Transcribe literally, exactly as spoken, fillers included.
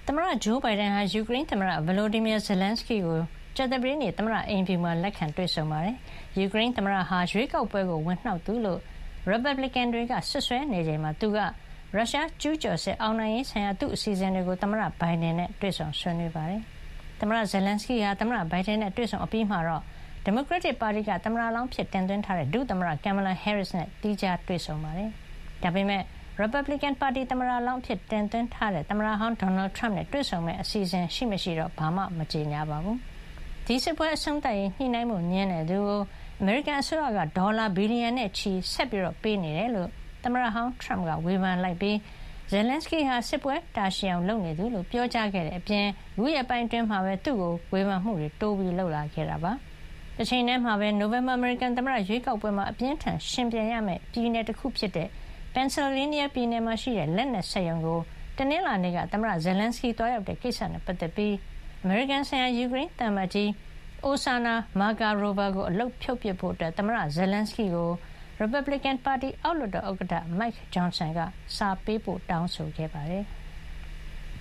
သမ္မတဂျိုးဘိုင်ဒန်ဟာယူကရိန်းသမ္မတဗလိုဒီမီယာဇယ်လန်စကီကိုကြာသပတေးနေ့သမ္မတအိမ်ဖြူမှာလက်ခံတွေ့ဆုံပါတယ်။ယူကရိန်းသမ္မတဟာရွေးကောက်ပွဲကိုဝင်နှောက်သူလို့ရီပတ်ဘလစ်ကန်တွေကဆွဆွဲနေချိန်မှာသူကရုရှားကျူးကျော်စစ်အောင်နိုင်ရေးဆိုင်ရာသူ့အစီအစဉ်တွေကိုသမ္မတဘိုင်ဒန်နဲ့တွေ့ဆုံဆွေးနွေးပါတယ်။သမ္မတဇယ်လန်စကီဟာသမ္မတဘိုင်ဒန်နဲ့တွေ့ဆုံအပြီးမှာတော့ဒီမိုကရက်တစ်ပါတီကသမ္မတလောင်းဖြစ်တင်သွင်းထားတဲ့ဒုသမ္မတကင်မလာဟဲရစ်နဲ့တီးခြားတွေ့ဆုံပါတယ်။ဒါပေမဲ့ရီပတ်ဘလစ်ကန်ပါတီသမ္မတလောင်းဖြစ်တင်သွင်းထားတဲ့သမ္မတဟောင်းဒေါ်နယ်ထရမ့်နဲ့တွေ့ဆုံမဲ့အစီအစဉ်ရှိမရှိတော့ဘာမှမကြေညာပါဘူး။ဒီစစ်ပွဲအဆုံးသတ်ရေးညှိနှိုင်းမှုညင်းတဲ့သူကိုအမေရိကန်အစိုးရကဒေါ်လာဘီလီယံနဲ့ချီဆက်ပြီးတော့ပေးနေတယ်လို့သမ္မတဟောင်းထရမ့်ကဝေဖန်လိုက်ပြီးဇယ်လန်စကီဟာစစ်ပွဲတာရှည်အောင်လုပ်နေသူလို့ပြောကြားခဲ့တဲ့အပြင်အခုရက်ပိုင်းတွင်းမှာပဲသူ့ကိုဝေဖန်မှုတွေတိုးပြီးလှုပ်လာခဲ့တာပါ။တစ်ချိန်တည်းမှာပဲနိုဝင်ဘာအမေရိကန်သမ္မတရွေးကောက်ပွဲမှာအပြင်းထန်ရှင်ပြန်ရမယ့်ပြည်နယ်တစ်ခုဖြစ်တဲ့ပန်ဆယ်လ်ဗေးနီးယားပြည်နယ်မှာရှိတဲ့လက်နက်စက်ရုံကိုတနင်္လာနေ့ကသမ္မတဇယ်လန်စကီတွားရောက်တဲ့ကိစ္စနဲ့ပတ်သက်ပြီးအမေရိကန်ဆိုင်ရာယူကရိန်းသံအမတ်ကြီးအိုဆာနာမာကာရိုဗာကိုအလုပ်ဖြုတ်ပစ်ဖို့အတွက်သမ္မတဇယ်လန်စကီကိုရီပတ်ဘလစ်ကန်ပါတီအောက်လွှတ်တော်ဥက္ကဋ္ဌမိုက်ဂျွန်ဆန်ကစာပေးပို့တောင်းဆိုခဲ့ပါတယ်။